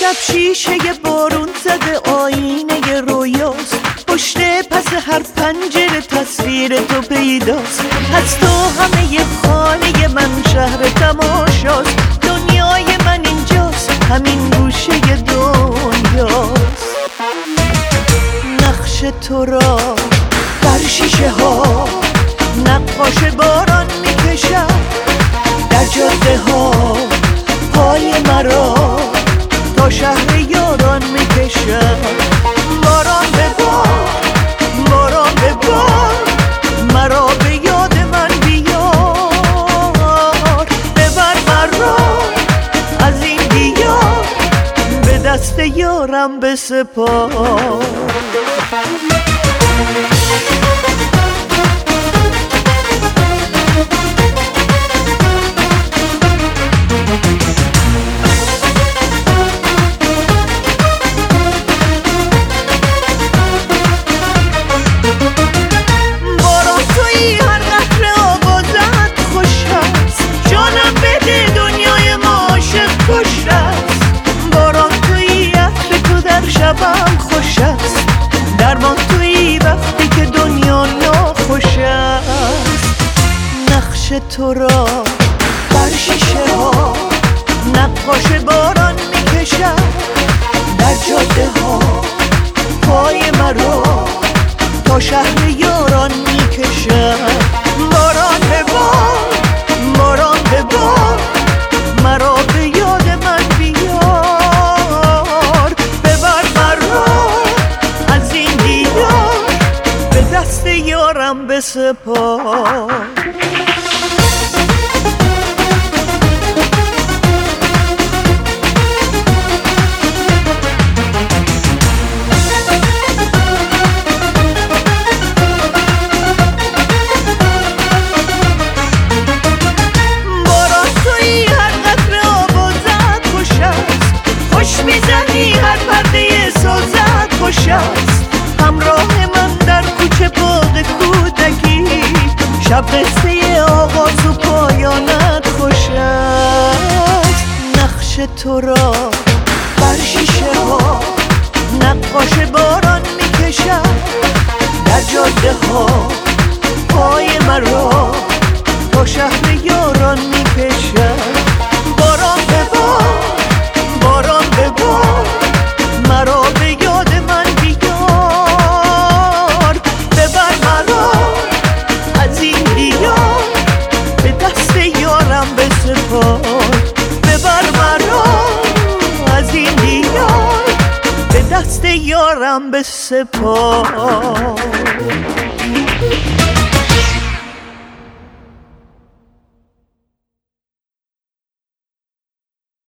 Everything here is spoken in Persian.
شب شیشه بارون زده آینه رویاست، پشت پس هر پنجره تصویر تو پیداست. از تو همه خانه من شهر تماشاست، دنیای من اینجاست، همین گوشه دنیاست. نقش تو را بر شیشه ها نقاش باران میکشد، در جاده ها پای مرا تا شهر یاران میکشد. باران به بار، باران به بار، مرا به یاد من بیار. ببر مرا از این دیار، به دست یارم بسپار. شبم خوش است، درمان تویی وقتی که دنیا ناخوش است. نقش تو را بر شیشه ها نقاش باران میکشد، در جاده ها پای مرا تا شهر یاران میکشد. باران به بار، باران به بار، مرا به یاد من بیار. ببر مرا از این دیار، به دست یارم بسپار. همراه من در کوچه باغ کودکی، شب قصه آغاز و پایانت خوش است. نقش تو را بر شیشه ها نقاش باران میکشد، در جاده ها پای مرا تا شهر یاران میکشد. باران به بار، باران به بار، مرا به یاد من بیار. ببر مرا از این دیار، به دست یارم بسپار. ببر مرا از این دیار، به دست یارم بسپار.